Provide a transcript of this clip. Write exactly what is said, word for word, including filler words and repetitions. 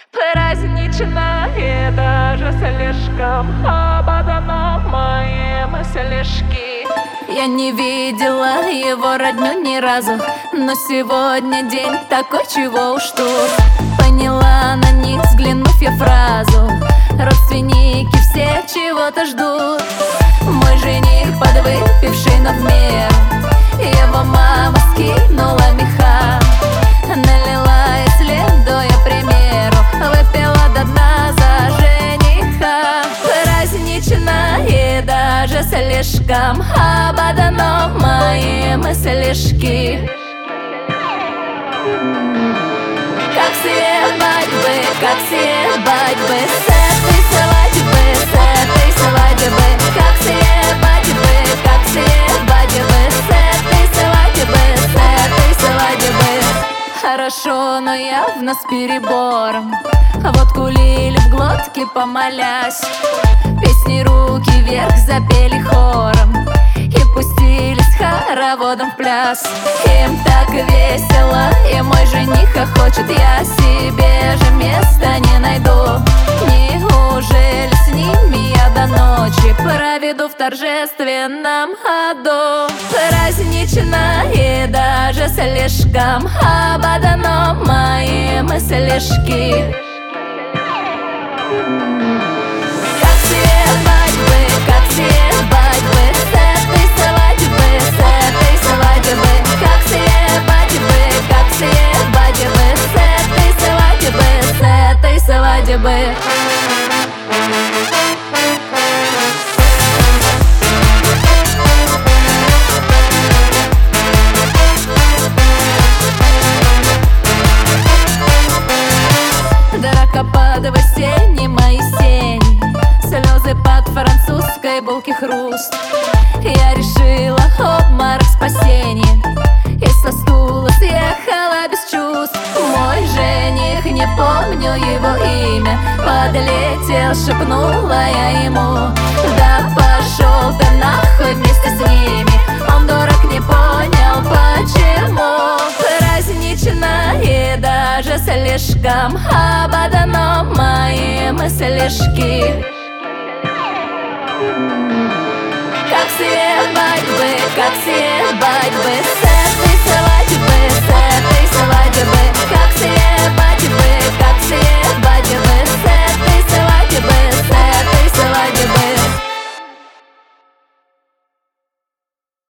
Праздничное, даже слишком ободано мои мыслишки. Я не видела его родню ни разу, но сегодня день такой, чего уж тут. Поняла на них, взглянув я фразу: родственники все чего-то ждут. Мой жених подвыпивший, но в меру, его мама скинула меха, налила и, следуя примеру, выпила до дна за жениха. Праздничное, даже слишком ободано мои мыслишки. Как все свадьбы, как все свадьбы, с этой свадьбы, с этой свадьбы. Как все свадьбы, как все свадьбы, с этой свадьбы, с этой свадьбы. Хорошо, но явно с перебором. Водку лили в глотке, помолясь, песни руки вверх запели хором и пустились хороводом в пляс. Им так весело, и мой жених хочет, я себе же места не найду. Неужели с ними я до ночи проведу в торжественном аду? Праздничное, даже слишком ободано мои мыслишки. Как все свадьбы, как все свадьбы, с этой свадьбы, с этой свадьбы. Как все свадьбы, как все свадьбы, с этой свадьбы, с этой свадьбы. Драка под весенней моей сени, слезы под французской булки хруст. Я решила обморок спасение и со стула съехала без чувств. Мой жених, не помню его имя, подлетел, шепнула я ему: да пошел ты нахуй вместе с ними. Он, дурак, не понял почему. Праздничное, даже слишком ободано мои мыслишки. Как все свадьбы, как все свадьбы,